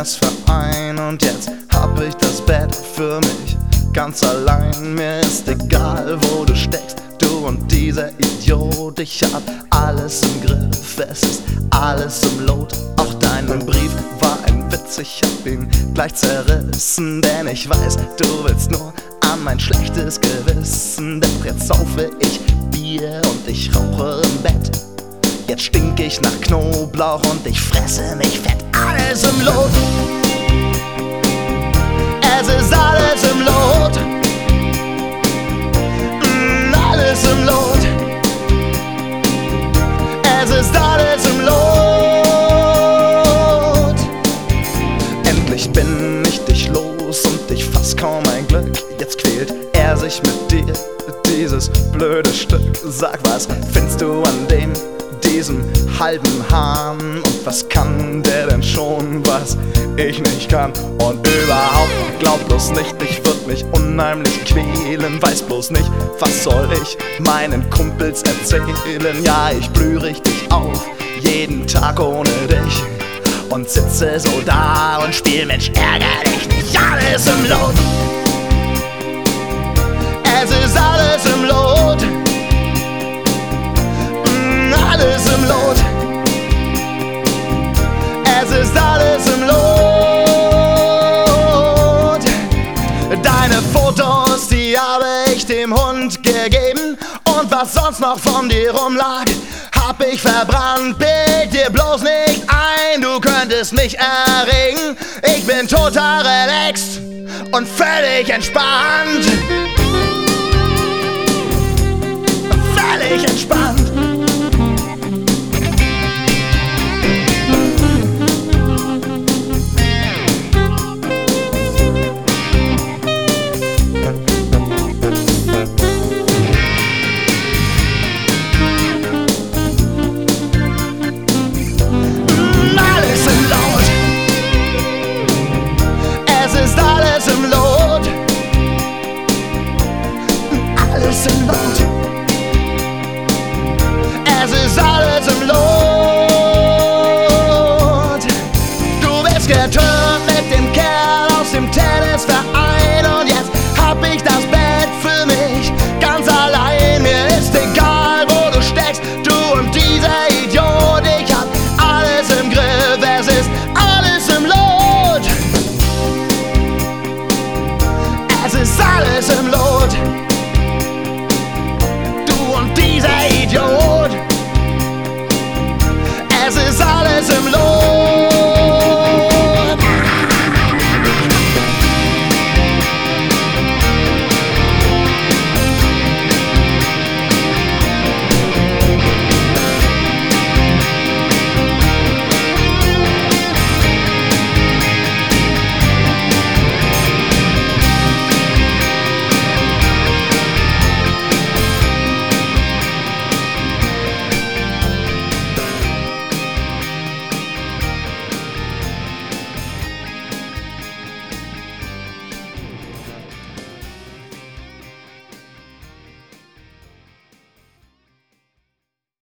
Verein und jetzt hab ich das Bett für mich ganz allein. Mir ist egal, wo du steckst, du und dieser Idiot. Ich hab alles im Griff, es ist alles im Lot. Auch dein Brief war ein Witz, ich hab ihn gleich zerrissen, denn ich weiß, du willst nur an mein schlechtes Gewissen. Doch jetzt saufe ich Bier und ich rauche im Bett. Jetzt stink ich nach Knoblauch und ich fresse mich fett. Alles im Lot. Es ist alles im Lot. Alles im Lot. Es ist alles im Lot. Endlich bin ich dich los und ich fass kaum ein Glück. Jetzt quält er sich mit dir, dieses blöde Stück. Sag, was findest du an diesem halben Hahn? Und was kann der denn schon, was ich nicht kann? Und überhaupt, glaub bloß nicht, ich würd mich unheimlich quälen. Weiß bloß nicht, was soll ich meinen Kumpels erzählen? Ja, ich blüh richtig auf, jeden Tag ohne dich, und sitze so da und spiel Mensch, ärger dich nicht. Alles im Lot. Es ist alles im Lot. Alles im Lot. Es ist alles im Lot. Deine Fotos, die habe ich dem Hund gegeben, und was sonst noch von dir rumlag, hab ich verbrannt. Bild dir bloß nicht ein, du könntest mich erregen. Ich bin total relaxed und völlig entspannt. Völlig entspannt.